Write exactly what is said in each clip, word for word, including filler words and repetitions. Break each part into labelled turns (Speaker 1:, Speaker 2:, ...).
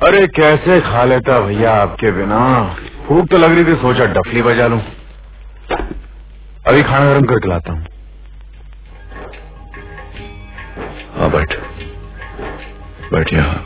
Speaker 1: अरे कैसे खा लेता भैया आपके बिना। भूख तो लग रही थी, सोचा डफली बजा लूं। अभी खाना गर्म करके लाता हूँ।
Speaker 2: हाँ बैठ बैठ यहाँ।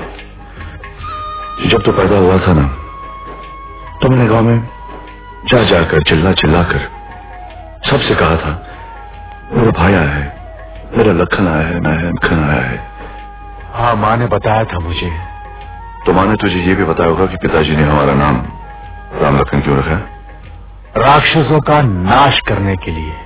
Speaker 2: जब तो पैदा हुआ था ना, तो मैंने गांव में जा जाकर चिल्ला चिल्ला कर सबसे कहा था, मेरा भाई आया है, मेरा लखन आया है, मैं लखन आया है।
Speaker 1: हाँ माँ ने बताया था मुझे।
Speaker 2: तो माँ ने तुझे ये भी बताया होगा कि पिताजी ने हमारा नाम राम लखन क्यों रखा है?
Speaker 1: राक्षसों का नाश करने के लिए।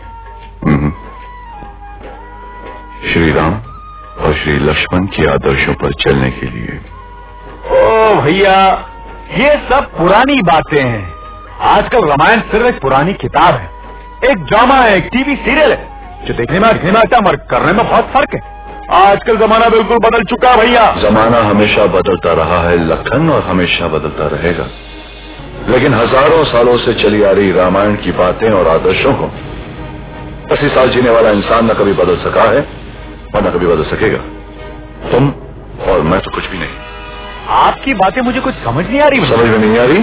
Speaker 2: श्री राम और श्री लक्ष्मण के आदर्शों पर चलने के लिए।
Speaker 1: ओ भैया, ये सब पुरानी बातें हैं। आजकल रामायण सिर्फ एक पुरानी किताब है, एक ड्रामा है, एक टीवी सीरियल है, जो देखने में देखने में आता मगर करने में बहुत फर्क है। आजकल जमाना बिल्कुल बदल चुका भैया।
Speaker 2: जमाना हमेशा बदलता रहा है लखन, और हमेशा बदलता रहेगा। लेकिन हजारों सालों से चली आ रही रामायण की बातें और आदर्शों को अस्सी साल जीने वाला इंसान न कभी बदल सका है और न कभी बदल सकेगा। तुम और मैं तो कुछ भी नहीं।
Speaker 1: आपकी बातें मुझे कुछ समझ नहीं आ रही।
Speaker 2: समझ में नहीं आ रही?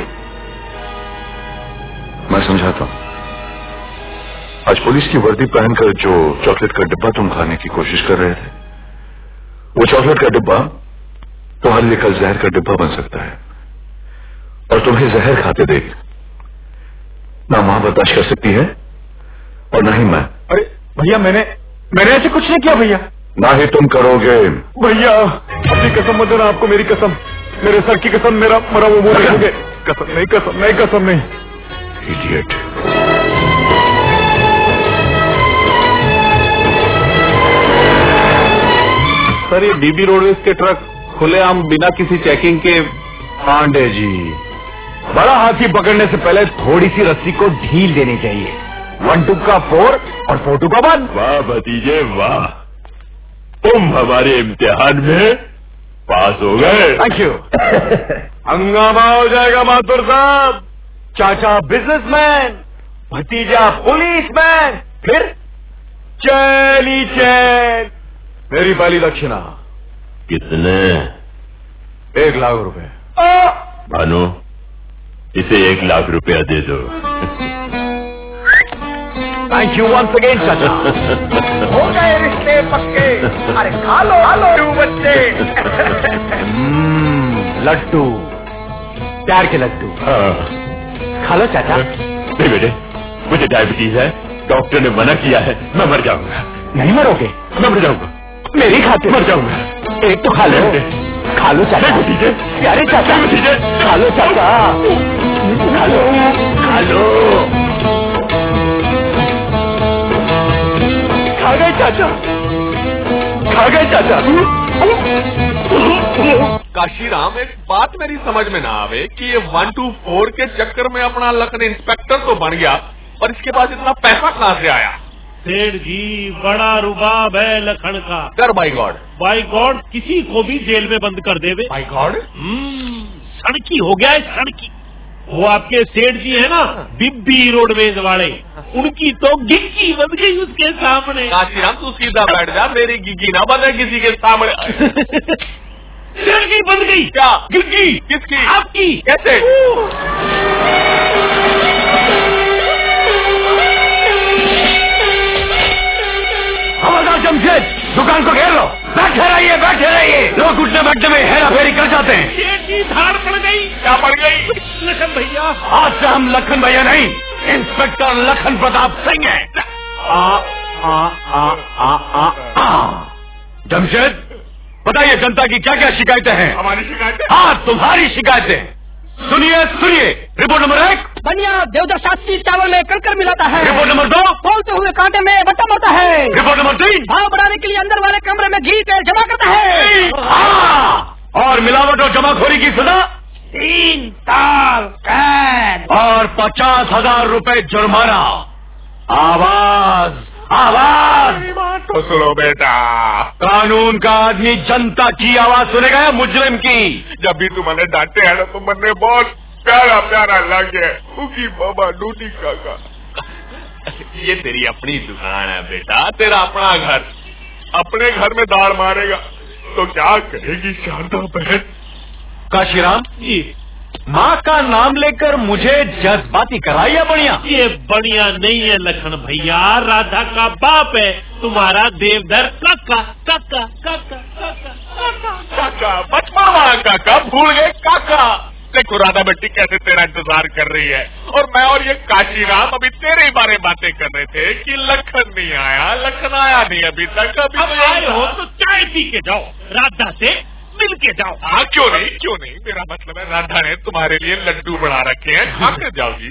Speaker 2: मैं समझाता हूं। आज पुलिस की वर्दी पहनकर जो चॉकलेट का डिब्बा तुम खाने की कोशिश कर रहे थे, वो चॉकलेट का डिब्बा तुम्हारे लिए कल जहर का डिब्बा बन सकता है, और तुम्हें जहर खाते देख ना मां बर्दाश्त कर सकती है और ना ही मैं।
Speaker 1: अरे भैया, मैंने मैंने ऐसे कुछ नहीं किया भैया।
Speaker 2: ना ही तुम करोगे
Speaker 1: भैया। अपनी कसम मत देना, आपको मेरी कसम, मेरे सर की कसम, मेरा मरा वो बोलोगे। कसम नहीं, कसम नहीं, कसम नहीं।
Speaker 2: इडियट।
Speaker 3: सर, ये बीबी रोडवेज के ट्रक खुलेआम बिना किसी चेकिंग के।
Speaker 1: पांडे जी, बड़ा हाथी पकड़ने से पहले थोड़ी सी रस्सी को ढील देनी चाहिए। वन टू का फोर और फोर टू का वन।
Speaker 4: वाह भतीजे वाह, तुम हमारे इम्तिहान में पास हो गए।
Speaker 1: Thank you. हंगामा हो जाएगा माथुर साहब। चाचा बिजनेसमैन, भतीजा पुलिसमैन, फिर चैली चैन। मेरी पहली दक्षिणा।
Speaker 4: कितने?
Speaker 1: एक लाख रुपए।
Speaker 4: भानु, इसे एक लाख रुपया दे दो।
Speaker 1: थैंक यू वंस अगेन चाचा।
Speaker 5: हो गए रिश्ते पक्के। अरे खा लो खा लो बच्चे।
Speaker 1: लड्डू, प्यार के लड्डू। खा लो चाचा।
Speaker 4: नहीं बेटे, मुझे डायबिटीज है, डॉक्टर ने मना किया है, मैं मर जाऊंगा।
Speaker 1: नहीं मरोगे?
Speaker 4: मैं मर जाऊंगा।
Speaker 1: मेरी खाते
Speaker 4: मर जाऊंगा।
Speaker 1: एक तो खा लो। खा लो चाचा।
Speaker 4: भतीजे,
Speaker 1: प्यारे चाचा,
Speaker 4: भतीजे,
Speaker 1: खा लो चाचा। खा लो खा लो। खा गए चाचा, खा गए चाचा।
Speaker 3: काशीराम, एक बात मेरी समझ में ना आवे कि ये वन टू फोर के चक्कर में अपना लखन इंस्पेक्टर तो बन गया, पर इसके पास इतना पैसा कहाँ से आया?
Speaker 6: सेठ जी, बड़ा रुबाब है लखन का।
Speaker 3: कर बाई गॉड।
Speaker 6: बाई गॉड, किसी को भी जेल में बंद कर देवे।
Speaker 3: By God.
Speaker 6: सड़की हो गया है, सड़की। वो आपके सेठ जी है ना, बिब्बी रोडवेज वाले, उनकी तो गिग्गी बन गई उसके सामने।
Speaker 3: काशीराम, तू सीधा बैठ जा, मेरी गिग्गी ना बने किसी के सामने।
Speaker 6: सेठ जी बन गई।
Speaker 3: क्या
Speaker 6: गिग्गी?
Speaker 3: किसकी?
Speaker 6: आपकी।
Speaker 3: कैसे?
Speaker 1: जमशेद, दुकान को घेर लो। बैठे रहिए, बैठे रहिए। लोग उठने बैठने में हेरा फेरी कर जाते हैं।
Speaker 6: सेठ जी धाड़ पड़ गई।
Speaker 3: क्या पड़ गई?
Speaker 6: लखन भैया।
Speaker 1: आज से हम लखन भैया नहीं, इंस्पेक्टर लखन प्रताप सिंह हैं। आ आ आ आ आ आ जमशेद, बताइए जनता की क्या क्या शिकायतें हैं?
Speaker 3: हमारी शिकायतें?
Speaker 1: हाँ, तुम्हारी शिकायतें। सुनिए सुनिए। रिपोर्ट नंबर एक,
Speaker 5: बनिया देवदास शास्त्री चावल में कड़कर मिलाता है।
Speaker 1: रिपोर्ट नंबर दो,
Speaker 5: बोलते हुए कांटे में बट्टा मारता है।
Speaker 1: रिपोर्ट नंबर तीन,
Speaker 5: भाव बढ़ाने के लिए अंदर वाले कमरे में घी तेल जमा करता है।
Speaker 1: हाँ, और मिलावट और जमाखोरी की सजा
Speaker 5: तीन साल कैद
Speaker 1: और पचास हजार रुपए जुर्माना। आवाज आवाज।
Speaker 3: तो सुनो बेटा,
Speaker 1: कानून का आदमी जनता की आवाज सुनेगा या मुजरिम की?
Speaker 3: जब भी तुमने डांटे है ना, तो मन में बहुत प्यारा प्यारा लगे। उकी बाबा डूटी काका, ये तेरी अपनी दुकान है बेटा, तेरा अपना घर। अपने घर में दाड़ मारेगा तो क्या कहेगी शारदा बहन?
Speaker 1: काशीराम
Speaker 6: जी,
Speaker 1: माँ का नाम लेकर मुझे जज्बाती कराइया बढ़िया।
Speaker 6: ये बढ़िया नहीं है लखन भैया, राधा का बाप है तुम्हारा देवधर काका काका काका काका काका
Speaker 3: काका, बचपन वाला काका, भूल गए काका। देखो राधा बेटी कैसे तेरा इंतजार कर रही है, और मैं और ये काशीराम अभी तेरे ही बारे बातें कर रहे थे कि लखन नहीं आया, लखन आया नहीं अभी तक। अभी
Speaker 6: अब आए हो तो चाय पी के जाओ, राधा से मिल के जाओ।
Speaker 3: हाँ क्यों नहीं, क्यों नहीं, मेरा मतलब है राधा ने तुम्हारे लिए लड्डू बना रखे हैं, खा के जाओगी।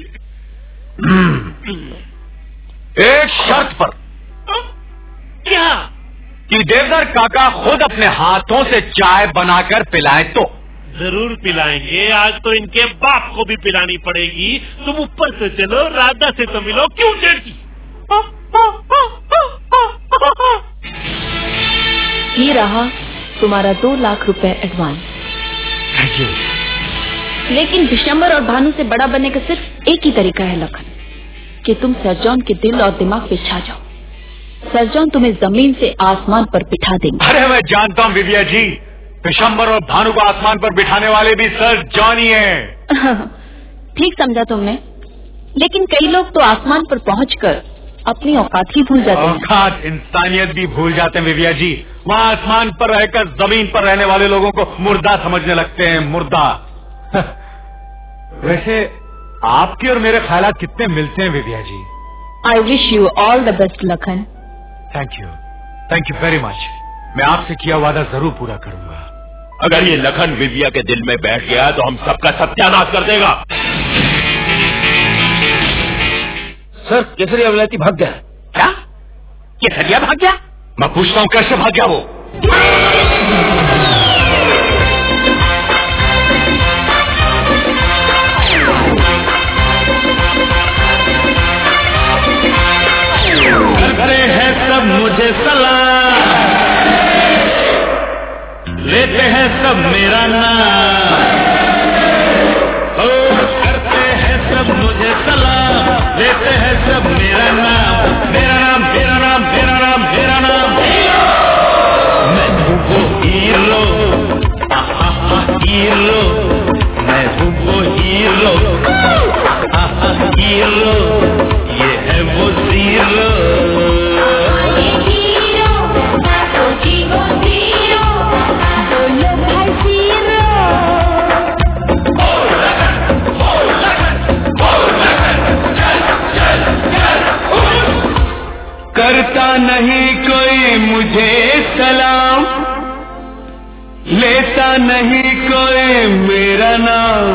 Speaker 1: एक शर्त पर।
Speaker 6: क्या?
Speaker 1: कि देवधर काका खुद अपने हाथों से चाय बनाकर पिलाए तो।
Speaker 6: जरूर पिलाएंगे, आज तो इनके बाप को भी पिलानी पड़ेगी। तुम ऊपर से चलो, राधा से तो मिलो। क्यों जेठी?
Speaker 7: ये रहा तुम्हारा दो लाख रुपए एडवांस। लेकिन विशंबर और भानु से बड़ा बनने का सिर्फ एक ही तरीका है लखन, कि तुम सर जॉन के दिल और दिमाग पे छा जाओ। सर जॉन तुम्हें जमीन से आसमान पर बिठा देंगे।
Speaker 1: अरे मैं जानता हूँ विजया जी, विशंबर और भानु को आसमान पर बिठाने वाले भी सर जॉन ही हैं।
Speaker 7: ठीक समझा तुमने, लेकिन कई लोग तो आसमान पर पहुंचकर अपनी औकात ही भूल जाते हैं।
Speaker 1: औकात, इंसानियत भी भूल जाते हैं विजया जी। वहाँ आसमान पर रहकर जमीन पर रहने वाले लोगों को मुर्दा समझने लगते हैं, मुर्दा। वैसे आपके और मेरे ख्यालात कितने मिलते हैं Vijaya ji.
Speaker 7: I wish you all the best Lakhan.
Speaker 1: Thank you, thank you very much. मैं आपसे किया वादा जरूर पूरा करूंगा।
Speaker 4: अगर ये लखन विजया के दिल में बैठ गया तो हम सबका सत्यानाश कर देगा।
Speaker 5: सर, केसरिया विलायती भाग गया।
Speaker 1: क्या? केसरिया भाग गया? मैं पूछता हूँ कैसे भाग गया वो?
Speaker 6: करते हैं सब मुझे सलाम, लेते हैं सब मेरा नाम। ओ करते हैं सब मुझे सलाम, लेते हैं सब मेरा नाम। मेरा नाम, मेरा नाम, मेरा नाम, मेरा नाम। मैं हूँ वो हीरो, आहा हीरो। मैं हूँ वो हीरो, आहा हीरो। ये है वो जीरो। करता नहीं कोई मुझे सलाम, लेता नहीं कोई मेरा नाम।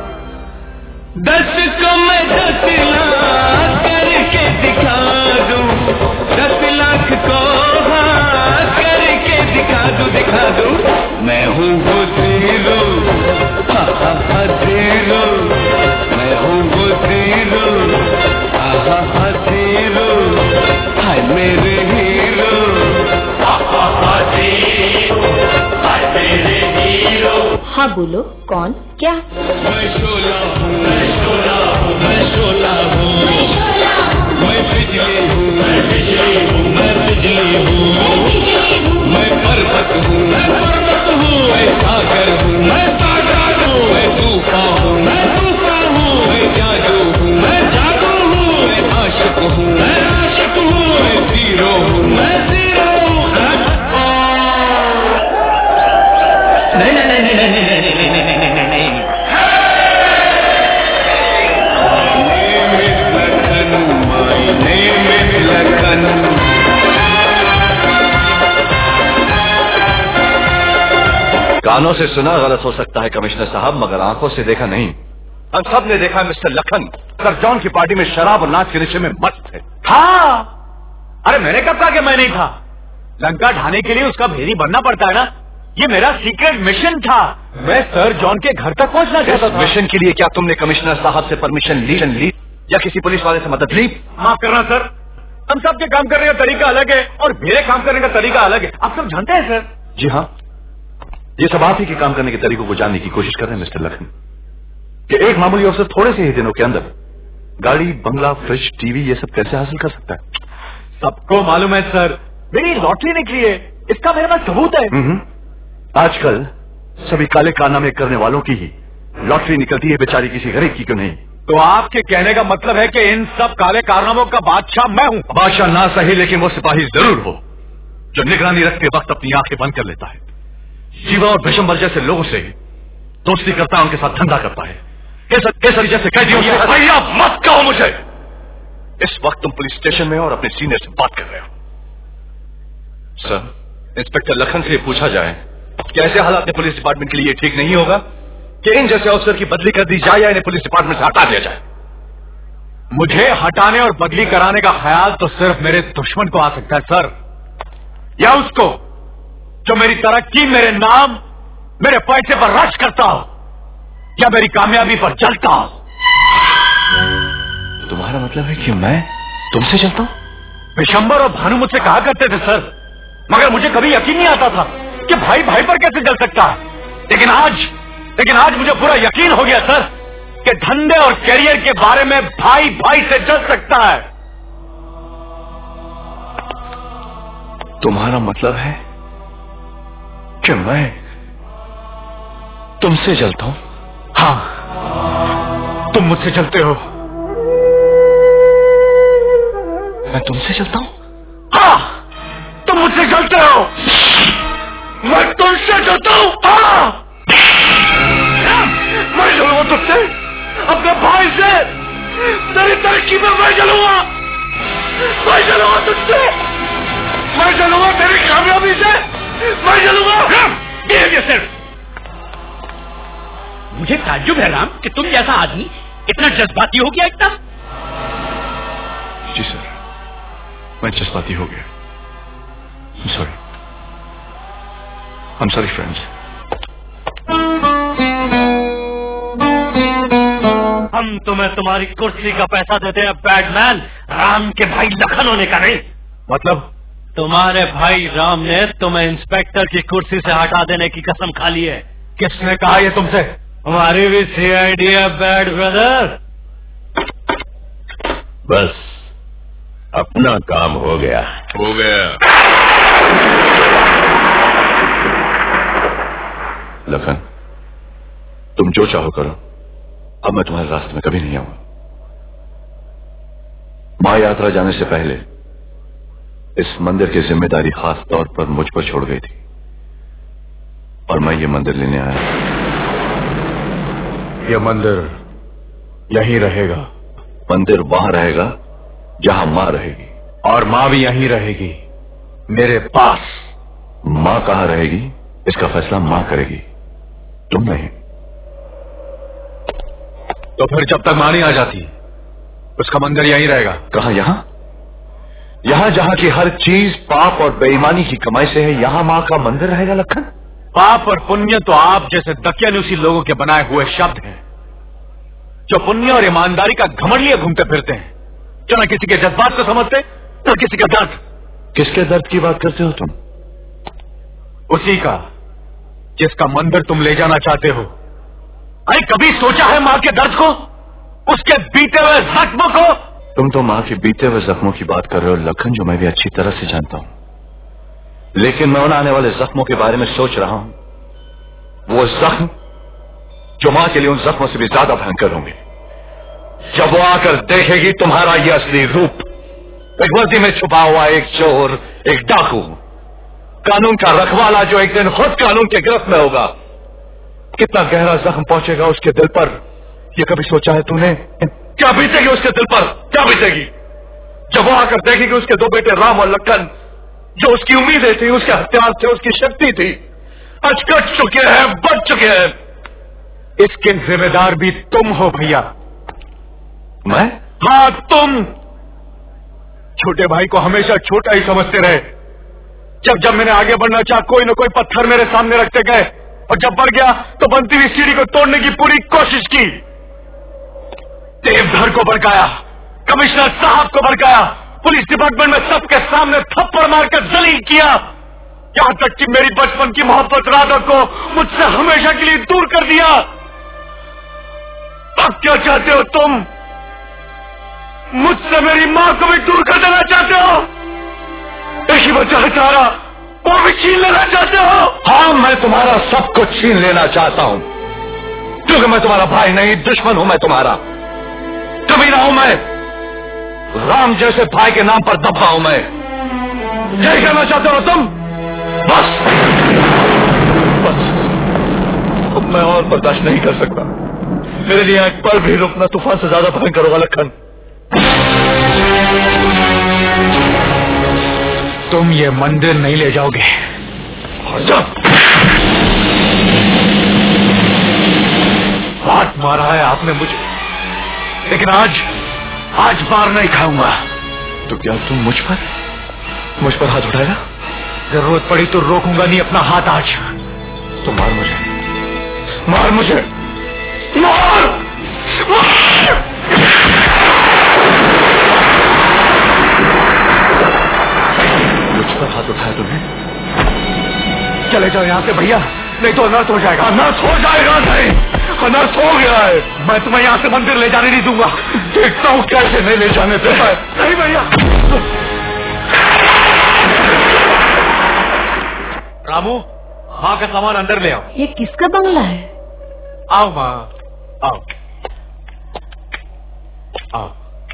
Speaker 6: दस को मैं दस लाख करके दिखा दूं, दस लाख को हाँ करके दिखा दूं, दिखा दूं। मैं हूँ वो जीरो, हा हा हा जीरो। मैं हूँ वो जीरो, हा हा हा जीरो। हाय मेरे हीरो, हा हा हा जीरो। हाय मेरे हीरो।
Speaker 7: हाँ बोलो, कौन क्या?
Speaker 6: मैं शोला हूँ, मैं शोला हूँ, मैं शोला हूँ, मैं शोला हूँ। मैं बिजली हूँ, मैं बिजली हूँ, मैं बिजली हूँ, मैं बिजली हूँ। मैं पर्वत हूँ, मैं पर्वत हूँ। मैं सागर हूँ, मैं सागर हूँ। मैं तूफान हूँ, मैं तूफान हूँ। मैं जादू हूँ, मैं जादू हूँ। मैं आशिक हूँ, मैं आशिक हूँ। मैं जीरो हूँ, मैं जीरो हूँ। नहीं नहीं नहीं नहीं नहीं नहीं नहीं नहीं नहीं नहीं नहीं।
Speaker 2: कानों से सुना गलत हो सकता है कमिश्नर साहब, मगर आंखों से देखा नहीं। हम सब ने देखा मिस्टर लखन सर जॉन की पार्टी में शराब और नाच के नशे में मस्त थे।
Speaker 1: हाँ, अरे मैंने कब कहा कि मैं नहीं था? लंका ढाने के लिए उसका भेदी बनना पड़ता है ना। ये मेरा सीक्रेट मिशन था। मैं सर जॉन के घर तक पहुंचना चाहता था।
Speaker 2: मिशन के लिए क्या तुमने कमिश्नर साहब से परमिशन ली ली या किसी पुलिस वाले से मदद ली?
Speaker 1: माफ करना सर, हम सबके काम करने का तरीका अलग है और मेरे काम करने का तरीका अलग है। आप सब जानते हैं सर।
Speaker 2: जी हाँ, ये सब आप ही के काम करने के तरीकों को जानने की कोशिश कर रहे हैं मिस्टर लखन। कि एक मामूली अफसर थोड़े से ही दिनों के अंदर गाड़ी, बंगला, फ्रिज, टीवी ये सब कैसे हासिल कर सकता है?
Speaker 1: सबको मालूम है सर, मेरी लॉटरी निकली है, इसका मेरे पास सबूत है।
Speaker 2: आजकल सभी काले कारनामे करने वालों की ही लॉटरी निकलती है, बेचारी किसी गरीब की क्यों नहीं?
Speaker 1: तो आपके कहने का मतलब है कि इन सब काले कारनामों का बादशाह मैं हूं?
Speaker 2: बादशाह ना सही, लेकिन वो सिपाही जरूर हो जो निगरानी रखते वक्त अपनी आंखें बंद कर लेता है, जीवा और विशंबर जैसे लोगों से दोस्ती करता है, उनके साथ धंधा करता है, केसरी जैसे कैदियों से। भैया मत कहो मुझे। इस वक्त तुम पुलिस स्टेशन में और अपने सीनियर से बात कर रहे हो। सर, इंस्पेक्टर लखन से पूछा जाए कि ऐसे हालात में पुलिस डिपार्टमेंट के लिए ठीक नहीं होगा कि इन जैसे अफसर की बदली कर दी जाए या इन्हें पुलिस डिपार्टमेंट से हटा दिया जाए?
Speaker 1: मुझे हटाने और बदली कराने का ख्याल तो सिर्फ मेरे दुश्मन को आ सकता है सर, या उसको जो मेरी तरक्की, मेरे नाम, मेरे पैसे पर रश करता हो या मेरी कामयाबी पर जलता हो।
Speaker 2: तुम्हारा मतलब है कि मैं तुमसे चलता हूं?
Speaker 1: विशंबर और भानु मुझसे कहा करते थे सर, मगर मुझे कभी यकीन नहीं आता था कि भाई भाई पर कैसे जल सकता है। लेकिन आज लेकिन आज मुझे पूरा यकीन हो गया सर कि धंधे और कैरियर के बारे में भाई भाई से जल सकता है।
Speaker 2: तुम्हारा मतलब है कि मैं तुमसे जलता हूं?
Speaker 1: हाँ, तुम मुझसे जलते हो।
Speaker 2: मैं तुमसे जलता हूं?
Speaker 1: हाँ, तुम मुझसे जलते हो। मैं तुमसे जलता हूं। हाँ, मैं जलूंगा तुझसे, अपने भाई से, तेरी तरक्की में मैं जलूंगा, मैं जलूंगा तुझसे, मैं जलूंगा तेरी कामयाबी से, मैं जलूंगा।
Speaker 5: सिर्फ मुझे ताज्जुब है राम कि तुम जैसा आदमी इतना जज्बाती हो गया एकदम।
Speaker 2: जी सर, मैं जज्बाती हो गया। I'm sorry. I'm sorry, friends.
Speaker 5: हम तुम्हें तुम्हारी कुर्सी का पैसा देते हैं बैडमैन, राम के भाई लखन होने का नहीं।
Speaker 1: मतलब?
Speaker 5: तुम्हारे भाई राम ने तुम्हें इंस्पेक्टर की कुर्सी से हटा देने की कसम खा ली है।
Speaker 1: किसने कहा ये तुमसे?
Speaker 5: हमारी भी सी आई डी है बैड ब्रदर।
Speaker 4: बस अपना काम हो गया।
Speaker 3: हो गया।
Speaker 2: लखन, तुम जो चाहो करो, अब मैं तुम्हारे रास्ते में कभी नहीं आऊंगा। महायात्रा जाने से पहले इस मंदिर की जिम्मेदारी खास तौर पर मुझ पर छोड़ गई थी और मैं ये मंदिर लेने आया।
Speaker 1: ये मंदिर यहीं रहेगा।
Speaker 2: मंदिर वहां रहेगा जहां मां रहेगी,
Speaker 1: और मां भी यहीं रहेगी, मेरे पास।
Speaker 2: मां कहां रहेगी इसका फैसला मां करेगी, तुम नहीं।
Speaker 1: तो फिर जब तक मां नहीं आ जाती उसका मंदिर यहीं रहेगा।
Speaker 2: कहां? यहां यहां जहां की हर चीज पाप और बेईमानी की कमाई से है, यहां मां का मंदिर रहेगा। लखन,
Speaker 1: पाप और पुण्य तो आप जैसे दकियानुसी लोगों के बनाए हुए शब्द हैं जो पुण्य और ईमानदारी का घमंड लिए घूमते फिरते हैं, जो न किसी के जज्बात को समझते न किसी का दर्द।
Speaker 2: किसके दर्द की बात करते हो तुम?
Speaker 1: उसी का जिसका मंदिर तुम ले जाना चाहते हो। अरे कभी सोचा है मां के दर्द को, उसके बीते हुए जख्मों को?
Speaker 2: तुम तो मां के बीते हुए जख्मों की बात कर रहे हो लखन, जो मैं भी अच्छी तरह से जानता हूं। लेकिन मैं उन आने वाले जख्मों के बारे में सोच रहा हूं, वो जख्म जो मां के लिए उन जख्मों से भी ज्यादा भयंकर होंगे। जब वो आकर देखेगी तुम्हारा ये असली रूप, एक वर्दी में छुपा हुआ एक चोर, एक डाकू, कानून का रखवाला जो एक दिन खुद कानून के गिरफ्त में होगा, कितना गहरा जख्म पहुंचेगा उसके दिल पर, ये कभी सोचा है तूने? क्या बीतेगी उसके दिल पर, क्या बीतेगी जब वो आकर देखेगी उसके दो बेटे राम और लखन, जो उसकी उम्मीदें थी, उसके हथियार थे, उसकी शक्ति थी, आज कट चुके हैं, बच चुके हैं। इसके जिम्मेदार भी तुम हो भैया। मैं?
Speaker 1: हाँ, तुम। छोटे भाई को हमेशा छोटा ही समझते रहे। जब जब मैंने आगे बढ़ना चाहा, कोई न कोई पत्थर मेरे सामने रखते गए, और जब बढ़ गया तो बनती हुई सीढ़ी को तोड़ने की पूरी कोशिश की। देवधर को भड़काया, कमिश्नर साहब को भड़काया, पुलिस डिपार्टमेंट में सबके सामने थप्पड़ मारकर जलील किया, यहां तक कि मेरी बचपन की मोहब्बत राधा को मुझसे हमेशा के लिए दूर कर दिया। अब क्या चाहते हो तुम? मुझसे मेरी मां को भी दूर कर देना चाहते हो? एक ही बच्चा है सारा,
Speaker 2: वो भी छीन लेना चाहते हो? हाँ, मैं तुम्हारा सब कुछ छीन लेना चाहता हूँ, क्योंकि मैं तुम्हारा भाई नहीं, दुश्मन हूँ मैं तुम्हारा। कमीना हूँ मैं, राम जैसे भाई के नाम पर दबा हूँ मैं। यही कहना चाहते हो तुम? बस बस, अब मैं और बर्दाश्त नहीं कर सकता। मेरे लिए एक पल भी रुकना तूफान से ज्यादा भयंकर होगा लखन।
Speaker 1: तुम ये मंदिर नहीं ले जाओगे। हाथ मारा है आपने मुझे, लेकिन आज आज मार नहीं खाऊंगा।
Speaker 2: तो क्या तुम मुझ पर मुझ पर हाथ उठाएगा?
Speaker 1: जरूरत पड़ी तो रोकूंगा नहीं अपना हाथ आज।
Speaker 2: तो मार मुझे, मार मुझे, मार, मार! मुझ पर हाथ उठाया तुमने?
Speaker 1: चले जाओ यहाँ से भैया, नहीं तो अनर्थ हो जाएगा।
Speaker 2: अनर्थ हो जाएगा नहीं, अनर्थ हो गया है।
Speaker 1: मैं तुम्हें यहाँ से मंदिर ले जाने नहीं दूंगा।
Speaker 2: देखता हूँ कैसे नहीं ले जाने देता है।
Speaker 1: नहीं भैया। रामू, माँ का सामान अंदर ले आओ।
Speaker 7: ये किसका बंगला है?
Speaker 1: आओ माँ, आओ आओ।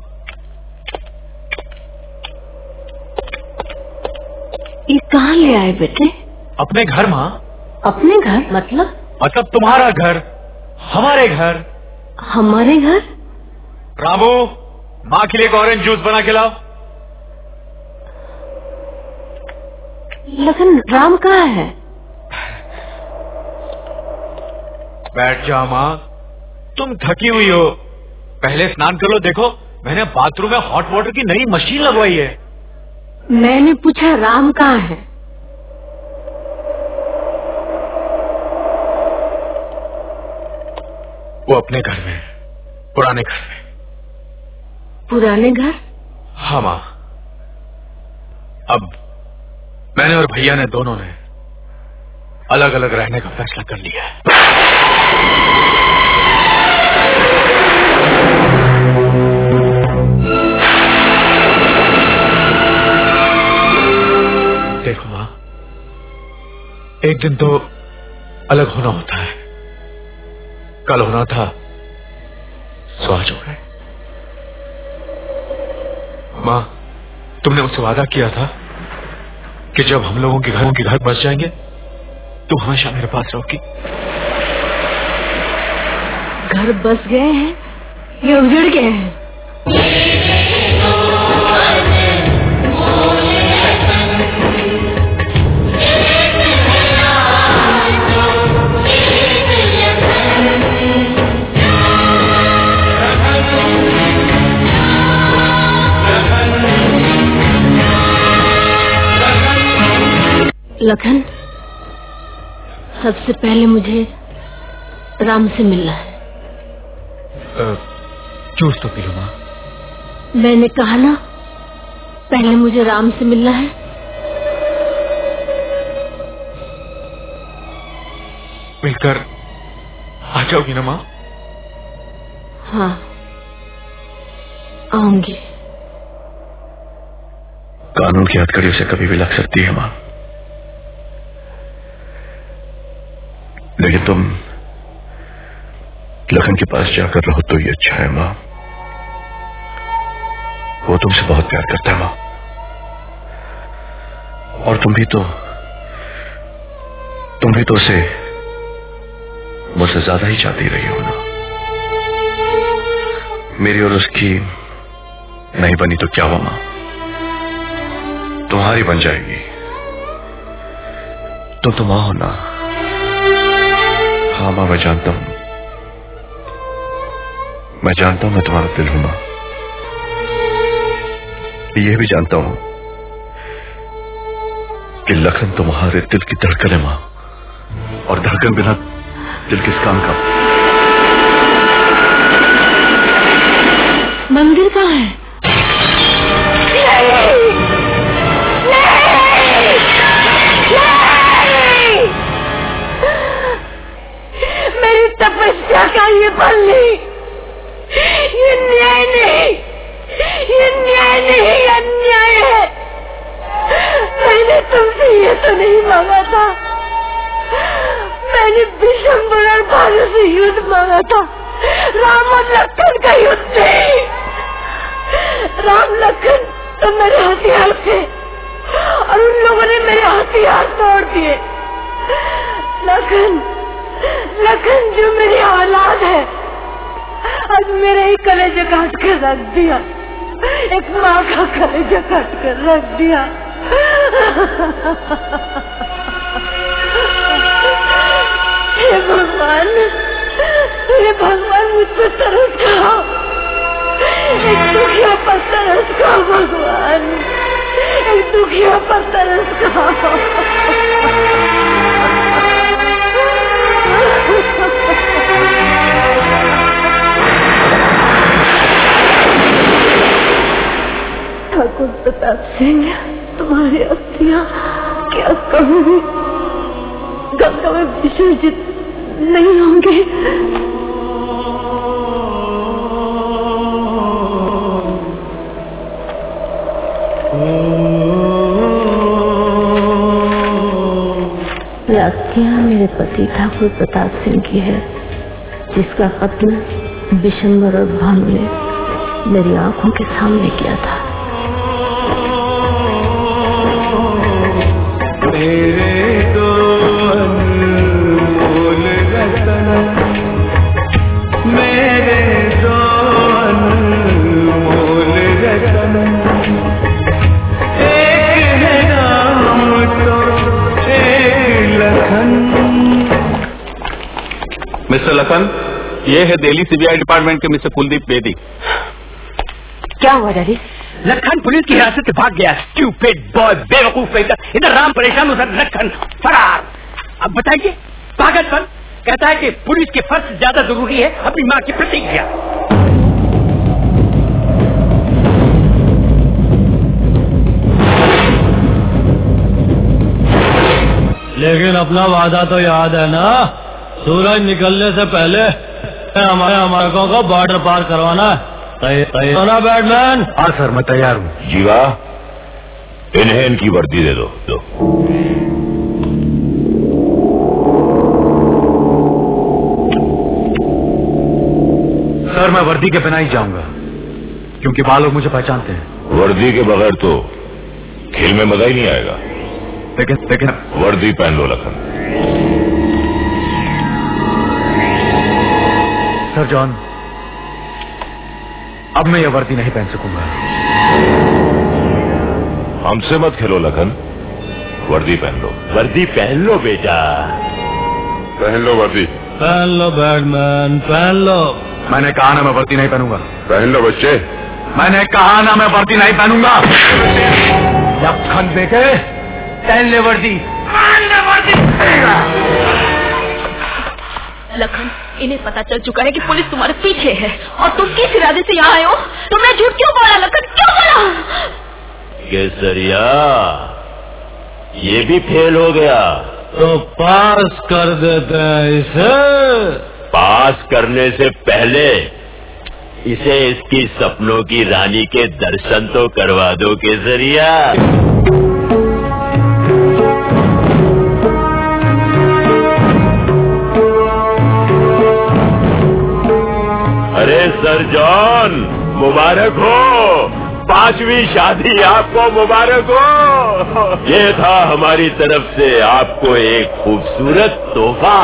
Speaker 7: ये कहाँ ले आए बेटे?
Speaker 1: अपने घर माँ।
Speaker 7: अपने घर मतलब?
Speaker 1: मतलब तुम्हारा घर, हमारे घर।
Speaker 7: हमारे घर?
Speaker 1: रामू, माँ के लिए एक ऑरेंज जूस बना के लाओ।
Speaker 7: लेकिन राम कहाँ है?
Speaker 1: बैठ जाओ माँ, तुम थकी हुई हो, पहले स्नान कर लो। देखो, मैंने बाथरूम में हॉट वाटर की नई मशीन लगवाई है।
Speaker 7: मैंने पूछा राम कहाँ है?
Speaker 1: वो अपने घर में, पुराने घर में।
Speaker 7: पुराने घर?
Speaker 1: हाँ माँ, अब मैंने और भैया ने दोनों ने अलग अलग रहने का फैसला कर लिया है। देखो माँ, एक दिन तो अलग होना होता है। कल होना था, सो आज हो गए। माँ, तुमने मुझसे वादा किया था कि जब हम लोगों के घरों के घर बस जाएंगे तो हमेशा मेरे पास रहोगी।
Speaker 7: घर बस गए हैं या उजड़ गए हैं? लखन, सबसे पहले मुझे राम से मिलना है।
Speaker 1: जूस तो पी लो माँ।
Speaker 7: मैंने कहा ना, पहले मुझे राम से मिलना है।
Speaker 1: मिलकर आ जाओगी ना माँ?
Speaker 7: हाँ, आऊंगी।
Speaker 2: कानून की हथकड़ियों से कभी भी लग सकती है माँ, लेकिन तुम लखन के पास जाकर रहो तो ये अच्छा है माँ। वो तुमसे बहुत प्यार करता है माँ, और तुम भी तो तुम भी तो उसे मुझसे ज्यादा ही चाहती रही हो ना। मेरी और उसकी नहीं बनी तो क्या हुआ माँ, तुम्हारी बन जाएगी। तुम तो माँ हो ना। हाँ माँ, मैं जानता हूं, मैं जानता हूं मैं तुम्हारा दिल हूं माँ। ये भी जानता हूं कि लखन तुम्हारे दिल की धड़कन है माँ, और धड़कन बिना दिल किस काम का।
Speaker 7: मंदिर कहाँ है? मेरी तपस्या का ये फल नहीं, ये न्याय नहीं, ये न्याय नहीं, अन्याय है। मैंने
Speaker 8: तुमसे ये तो नहीं मांगा था। मैंने विशंबर और भानु से युद्ध मांगा था, राम और लखन का युद्ध नहीं। राम लखन तो मेरे हथियार थे और उन लोगों ने मेरे हथियार तोड़ दिए। लखन लखन जो मेरी औलाद है, आज मेरे ही कलेजे काट कर रख दिया, एक माँ का कलेजा काट कर रख दिया। हे भगवान, हे भगवान, मुझ पर तरस खाओ, एक दुखिया पर तरस खाओ भगवान, एक दुखिया पर तरस खाओ। ठाकुर प्रताप सिंह, तुम्हारी अस्थियां क्या कहूँ, गंगा में विसर्जित नहीं होंगे। अस्थियां मेरे पति ठाकुर प्रताप सिंह की है, जिसका कत्ल विशंबर और भानु ने मेरी आंखों के सामने किया था।
Speaker 6: मेरे दो अनमोल रतन, मेरे दो अनमोल रतन, एक है राम तो एक लखन।
Speaker 9: मिस्टर लखन, ये है दिल्ली सीबीआई डिपार्टमेंट के मिस्टर कुलदीप बेदी।
Speaker 8: क्या हुआ डैडी?
Speaker 5: लखन पुलिस की हिरासत से भाग गया। स्टूपिड बॉय, बेवकूफ। इधर राम परेशान, उधर लखन फरार। अब बताइए, पागलपन। कहता है कि पुलिस के फर्ज से ज्यादा जरूरी है अपनी माँ की प्रतिज्ञा।
Speaker 10: लेकिन अपना वादा तो याद है ना, सूरज निकलने से पहले हमारे अमेरिका को बॉर्डर पार करवाना है। तैयार ना बैटमैन?
Speaker 1: हाँ सर, मैं तैयार हूँ।
Speaker 4: जीवा, इन्हें इनकी वर्दी दे दो, दो।
Speaker 1: सर, मैं वर्दी के बिना ही जाऊंगा, क्योंकि वहाँ लोग मुझे पहचानते हैं।
Speaker 4: वर्दी के बगैर तो खेल में मजा ही नहीं आएगा।
Speaker 1: लेकिन लेकिन
Speaker 4: वर्दी पहन लो लखन।
Speaker 1: सर जॉन, अब मैं ये वर्दी नहीं पहन सकूंगा।
Speaker 4: हमसे मत खेलो लखन, वर्दी पहन लो।
Speaker 9: वर्दी पहन लो बेटा,
Speaker 2: पहन लो वर्दी।
Speaker 10: पहन लो बैटमैन, पहन लो।
Speaker 1: मैंने कहा ना मैं वर्दी नहीं पहनूंगा।
Speaker 2: पहन लो बच्चे।
Speaker 1: मैंने कहा ना मैं वर्दी नहीं पहनूंगा। लखन बेटे, पहन ले वर्दी, पहन ले वर्दी।
Speaker 7: लखन, इन्हें पता चल चुका है कि पुलिस तुम्हारे पीछे है और तुम किस इरादे से यहाँ आए हो। तुमने झूठ क्यों बोला लखन, क्यों बोला?
Speaker 9: केसरिया, ये भी फेल हो गया
Speaker 10: तो पास कर देते हैं इसे।
Speaker 9: पास करने से पहले इसे इसकी सपनों की रानी के दर्शन तो करवा दो केसरिया। अरे सर जॉन, मुबारक हो, पांचवी शादी आपको मुबारक हो। ये था हमारी तरफ से आपको एक खूबसूरत तोहफा।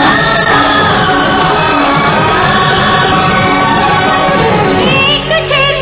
Speaker 8: एक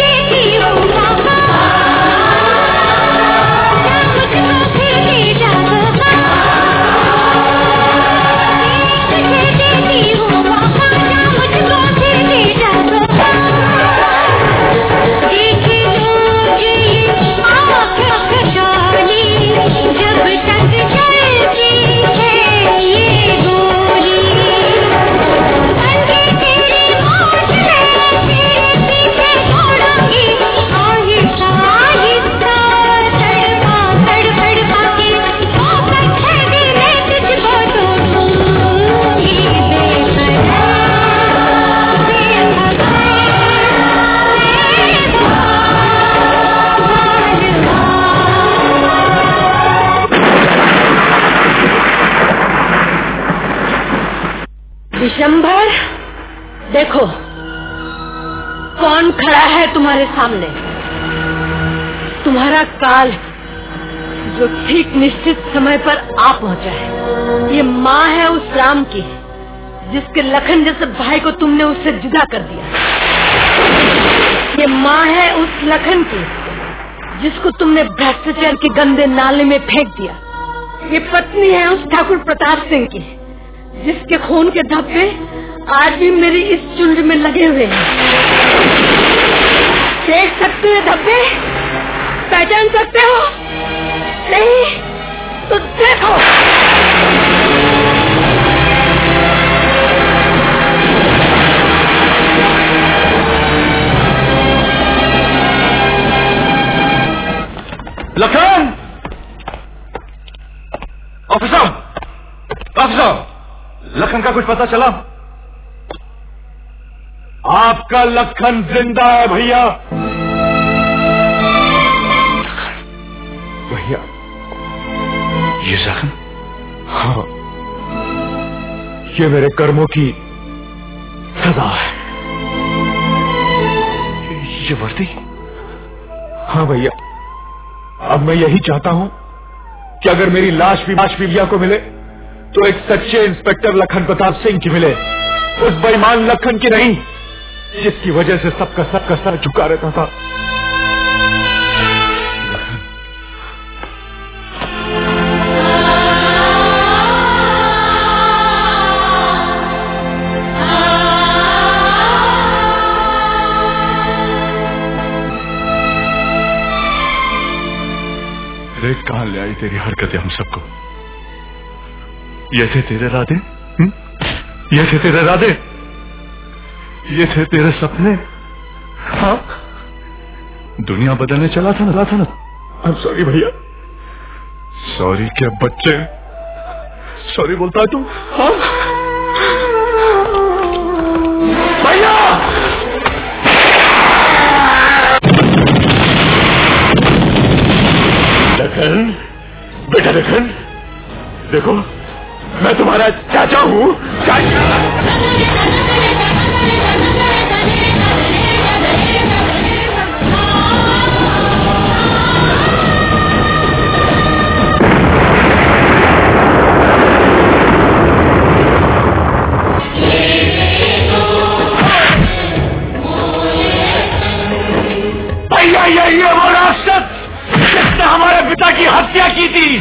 Speaker 8: विशंभर, देखो कौन खड़ा है तुम्हारे सामने। तुम्हारा काल जो ठीक निश्चित समय पर आ पहुंचा है। ये माँ है उस राम की जिसके लखन जैसे भाई को तुमने उससे जुदा कर दिया। ये माँ है उस लखन की जिसको तुमने भ्रष्टाचार के गंदे नाले में फेंक दिया। ये पत्नी है उस ठाकुर प्रताप सिंह की जिसके खून के धब्बे आज भी मेरी इस चुल्ल में लगे हुए हैं। देख सकते हो धब्बे? पहचान सकते हो? नहीं तो देखो।
Speaker 1: लखन! ऑफिसर! ऑफिसर! लखन का कुछ पता चला? आपका लखन जिंदा है भैया। भैया
Speaker 2: ये जख्म?
Speaker 1: हाँ, ये मेरे कर्मों की सजा है।
Speaker 2: ये वर्दी?
Speaker 1: हाँ भैया, अब मैं यही चाहता हूं कि अगर मेरी लाश भी लाश भैया को मिले तो एक सच्चे इंस्पेक्टर लखन प्रताप सिंह की मिले, उस बेईमान लखन की नहीं जिसकी वजह से सबका सबका सर झुका रहता था।
Speaker 2: अरे कहां ले आई तेरी हरकतें हम सबको? ये थे तेरे इरादे? ये थे तेरे इरादे? ये थे तेरे सपने? हाँ, दुनिया बदलने चला था ना था ना
Speaker 1: आई एम सॉरी भैया।
Speaker 2: सॉरी क्या बच्चे? सॉरी बोलता है तू? हाँ
Speaker 1: भैया!
Speaker 4: लखन, बेटा लखन, देखो मैं तुम्हारा चाचा हूँ।
Speaker 1: भैया ये ये वो राक्षस जिसने हमारे पिता की हत्या की थी।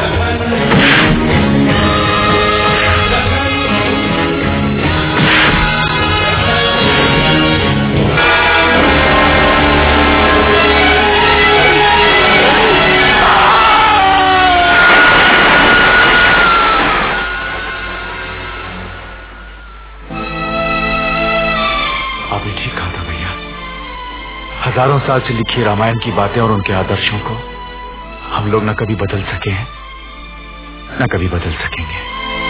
Speaker 2: अभी ठीक कहा था भैया। हजारों साल से लिखी रामायण की बातें और उनके आदर्शों को हम लोग न कभी बदल सके हैं, न कभी बदल सकेंगे।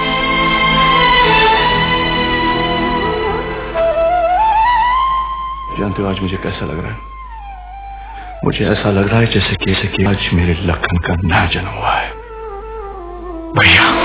Speaker 2: जानते हो आज मुझे कैसा लग रहा है? मुझे ऐसा लग रहा है जैसे कि जैसे कि आज मेरे लखन का नया जन्म हुआ है। भैया